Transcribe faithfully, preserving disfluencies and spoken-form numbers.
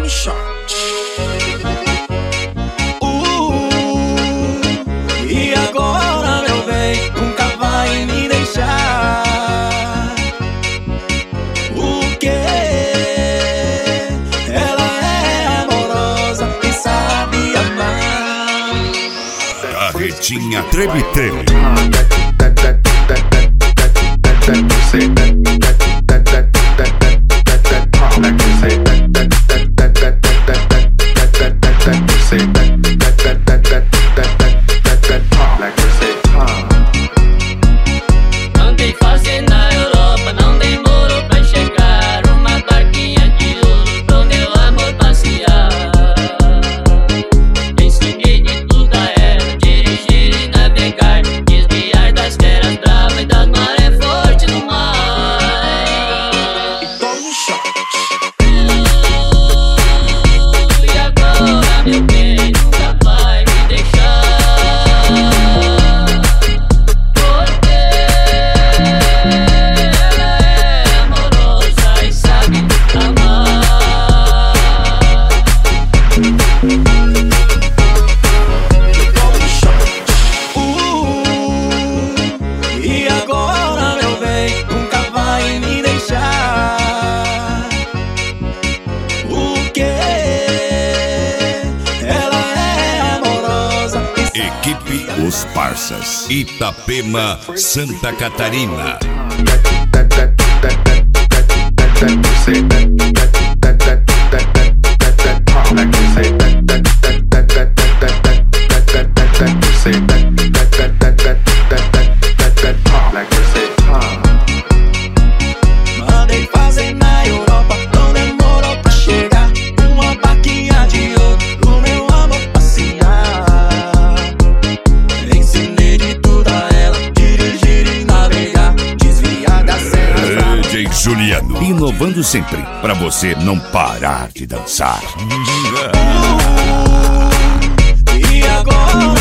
um shot. Uh, e agora, meu bem, nunca vai me deixar. O quê? Ela é amorosa e sabe amar. Carretinha Treme Treme. Andei fazendo na Europa, não demorou pra chegar. Uma barquinha de ouro pro meu amor passear. Ensinei de tudo a ela, dirigir e navegar, desviar das feras bravas e das marés fortes no mar. Toma um shot. Uh, e agora, meu bem, nunca vai me deixar. Porque ela é amorosa e sabe amar. Toma um shot. Uh, e agora, meu bem, nunca vai me deixar. O quê? Ela é amorosa e Equipe Os Parças, Itapema, Santa Catarina. mandei fazer na Europa, não demorou pra chegar. Uma barquinha de ouro pro meu amor passear. Ensinei de tudo a ela, dirigir e navegar, desviar das serras bravas. D J Juliano, inovando sempre, pra você não parar de dançar. E agora,